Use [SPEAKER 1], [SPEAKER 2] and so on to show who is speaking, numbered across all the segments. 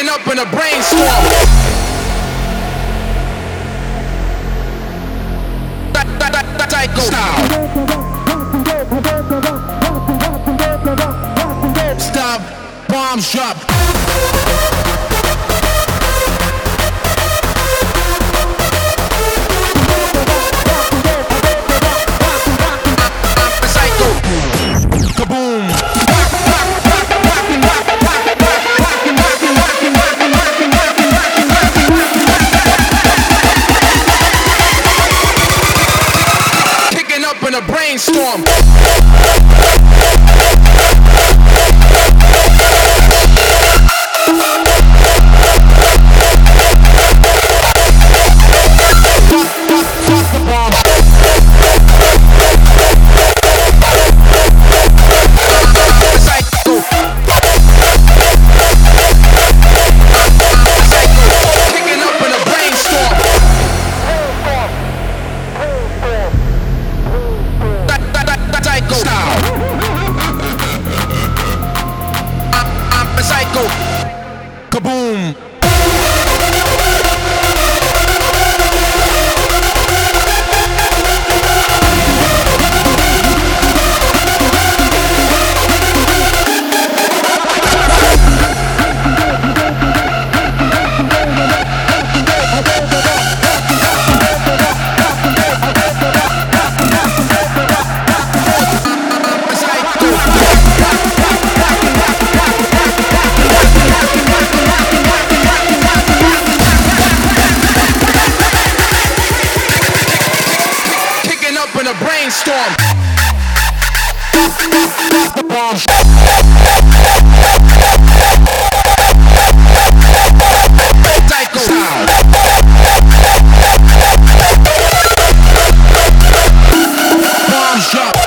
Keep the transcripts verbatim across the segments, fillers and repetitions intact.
[SPEAKER 1] Kicking up in a brainstorm. Psycho style. Stop, bombs drop. Psycho. Kaboom. In a brainstorm. Kaboom! In a brainstorm. Psycho sound. Bombs drop.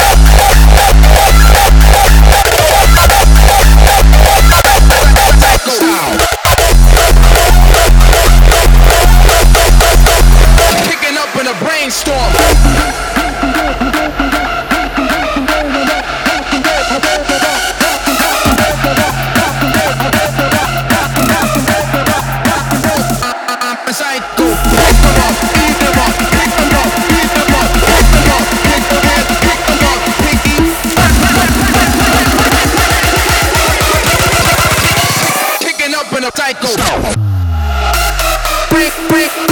[SPEAKER 1] Psycho sound. Kicking up in a brainstorm. Psycho, pick them up, eat them up, pick them up, eat them up, pick them up, pick them up, pick them up, pick them up. Kicking up in a psycho. Break, break.